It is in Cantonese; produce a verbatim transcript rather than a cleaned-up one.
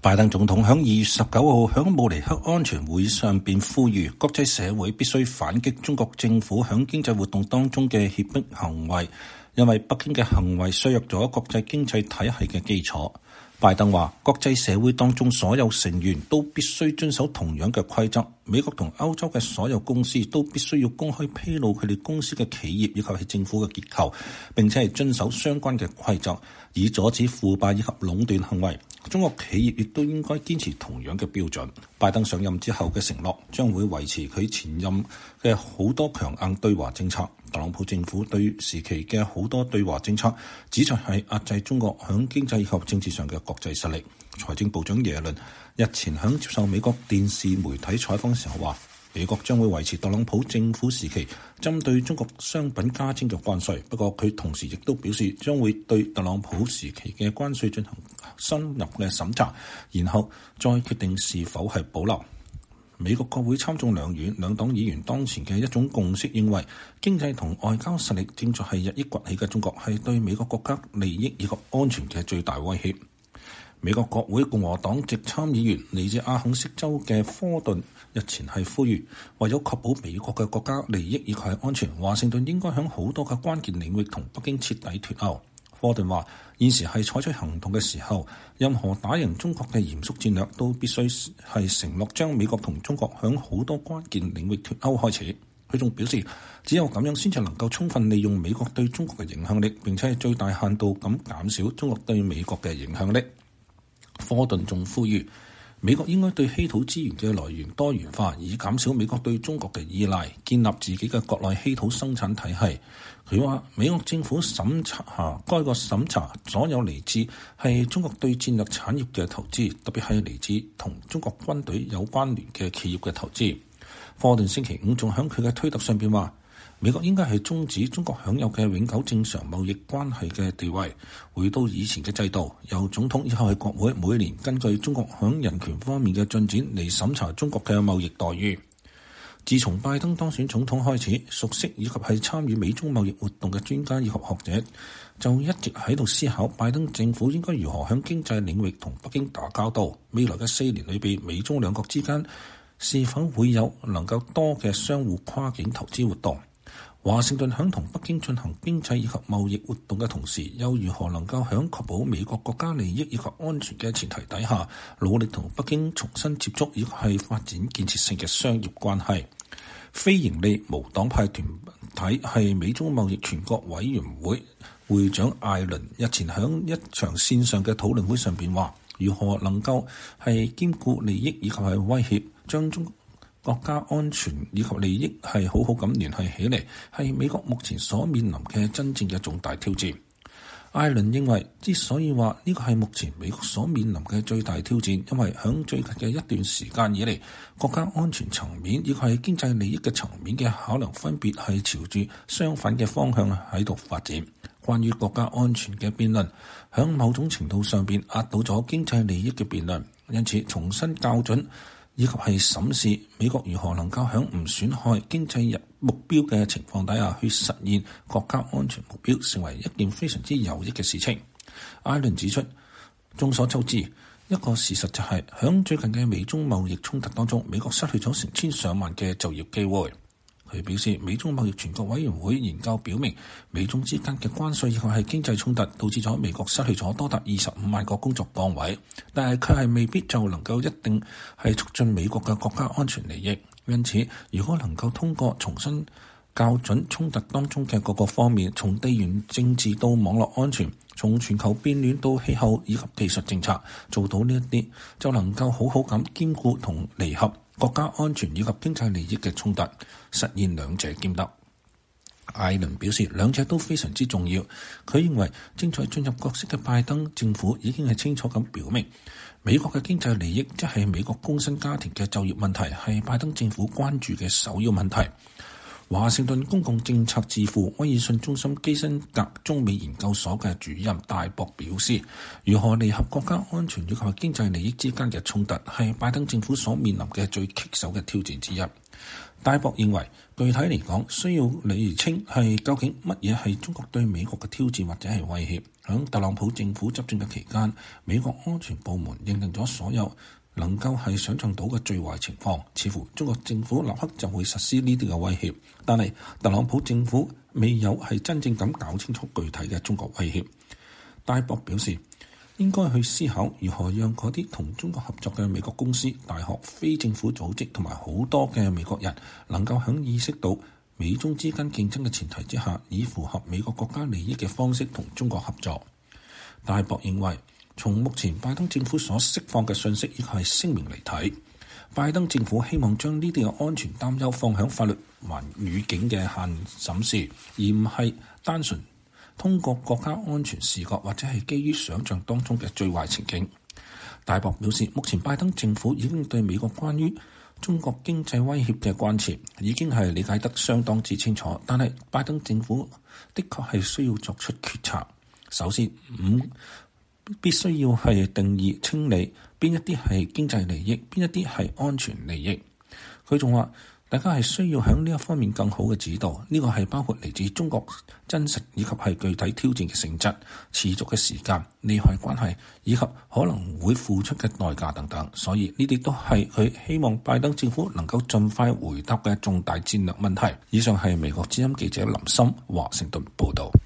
拜登總統喺二月十九號喺慕尼黑安全會上便呼籲國際社會必須反擊中國政府喺經濟活動當中嘅脅迫行為，因為北京嘅行為削弱咗國際經濟體系嘅基礎。拜登話：國際社會當中所有成員都必須遵守同樣嘅規則，美國同歐洲嘅所有公司都必須要公開披露佢哋公司嘅企業以及係政府嘅結構，並且係遵守相關嘅規則，以阻止腐敗以及壟斷行為。中國企業亦都應該堅持同樣嘅標準。拜登上任之後嘅承諾將會維持佢前任嘅好多強硬對華政策。特朗普政府對時期嘅好多對華政策，旨在係壓制中國響經濟及政治上嘅國際實力。財政部長耶倫日前響接受美國電視媒體採訪時候話，美國將會維持特朗普政府時期針對中國商品加徵嘅關稅，不過佢同時亦都表示將會對特朗普時期嘅關稅進行深入嘅審查，然後再決定是否係保留。美國國會參眾兩院兩黨議員當前嘅一種共識認為，經濟同外交實力正在係日益崛起嘅中國係對美國國家利益以及安全嘅最大威脅。美國國會共和黨籍參議員嚟自阿肯色州嘅科頓日前係呼籲，為咗確保美國嘅國家利益以及係安全，華盛頓應該喺好多嘅關鍵領域同北京徹底脫鈎。科頓話：現時係採取行動嘅時候，任何打贏中國嘅嚴肅戰略都必須係承諾將美國同中國響好多關鍵領域脫鈎開始。佢仲表示，只有咁樣先至能夠充分利用美國對中國嘅影響力，並且係最大限度咁減少中國對美國嘅影響力。科頓仲呼籲，美國應該對稀土資源嘅來源多元化，以減少美國對中國嘅依賴，建立自己嘅國內稀土生產體系。佢話：美國政府審查下該個審查所有嚟自係中國對戰略產業嘅投資，特別係嚟自同中國軍隊有關聯嘅企業嘅投資。科頓星期五仲喺佢嘅推特上邊話：美國應該係終止中國享有嘅永久正常貿易關係嘅地位，回到以前嘅制度，由總統以後係國會每年根據中國響人權方面嘅進展嚟審查中國嘅貿易待遇。自從拜登當選總統開始，熟悉以及係參與美中貿易活動嘅專家以及學者就一直喺度思考，拜登政府應該如何響經濟領域同北京打交道。未來嘅四年裏邊，美中兩國之間是否會有能夠多嘅相互跨境投資活動？華盛頓響同北京進行經濟以及貿易活動嘅同時，又如何能夠響確保美國國家利益以及安全嘅前提底下，努力同北京重新接觸，以及係發展建設性嘅商業關係？非營利無黨派團體係美中貿易全國委員會會長艾倫日前響一場線上嘅討論會上邊話，如何能夠係兼顧利益以及係威脅，將中國家安全以及利益係好好咁聯繫起嚟，係美國目前所面臨嘅真正嘅重大挑戰。艾倫認為，之所以話呢個係目前美國所面臨嘅最大挑戰，因為響最近嘅一段時間以嚟，國家安全層面以及係經濟利益嘅層面嘅考量分別係朝住相反嘅方向喺度發展。關於國家安全嘅辯論，響某種程度上邊壓倒咗經濟利益嘅辯論，因此重新校準以及係審視美國如何能夠喺唔損害經濟目標嘅情況底下去實現國家安全目標，成為一件非常之有益嘅事情。艾倫指出，眾所周知，一個事實就係、是、喺最近嘅美中貿易衝突當中，美國失去咗成千上萬嘅就業機會。佢表示，美中貿易全國委員會研究表明，美中之間嘅關稅以及係經濟衝突導致咗美國失去咗多達二十五萬個工作崗位，但係佢係未必就能夠一定係促進美國嘅國家安全利益。因此，如果能夠通過重新校準衝突當中嘅各個方面，從地緣政治到網絡安全，從全球變暖到氣候以及技術政策，做到呢一啲，就能夠好好咁兼顧同彌合國家安全以及經濟利益嘅衝突，實現兩者兼得。艾倫表示，兩者都非常之重要。佢認為正在進入角色嘅拜登政府已經係清楚咁表明，美國嘅經濟利益，即係美國工薪家庭嘅就業問題，係拜登政府關注嘅首要問題。華盛頓公共政策智庫威爾遜中心基辛格中美研究所嘅主任戴博表示，如何彌合國家安全以及經濟利益之間嘅衝突，係拜登政府所面臨嘅最棘手嘅挑戰之一。戴博認為，具體嚟講，需要釐清係究竟乜嘢係中國對美國嘅挑戰或者係威脅。 響特朗普政府執政嘅期間，美國安全部門認定咗所有能夠係想象到嘅最壞情況，似乎中國政府立刻就會實施呢啲嘅威脅。但係特朗普政府未有係真正咁搞清楚具體嘅中國威脅。戴博表示，應該去思考如何讓嗰啲同中國合作嘅美國公司、大學、非政府組織同埋好多嘅美國人，能夠響意識到美中之間競爭嘅前提之下，以符合美國國家利益嘅方式同中國合作。戴博認為，從目前拜登政府所釋放嘅信息，亦係聲明嚟睇，拜登政府希望將呢啲嘅安全擔憂放響法律環語境嘅限審視，而唔係單純通過國家安全視角或者係基於想像當中嘅最壞情景。戴博表示，目前拜登政府已經對美國關於中國經濟威脅嘅關切已經係理解得相當之清楚，但係拜登政府的確係需要作出決策。首先，五必須要係定義清理邊一啲係經濟利益，邊一啲係安全利益。佢仲話，大家係需要喺呢一方面更好嘅指導，呢個係包括嚟自中國真實以及係具體挑戰嘅性質、持續嘅時間、利害關係以及可能會付出嘅代價等等。所以呢啲都係佢希望拜登政府能夠盡快回答嘅重大戰略問題。以上係美國之音記者林森華盛頓報導。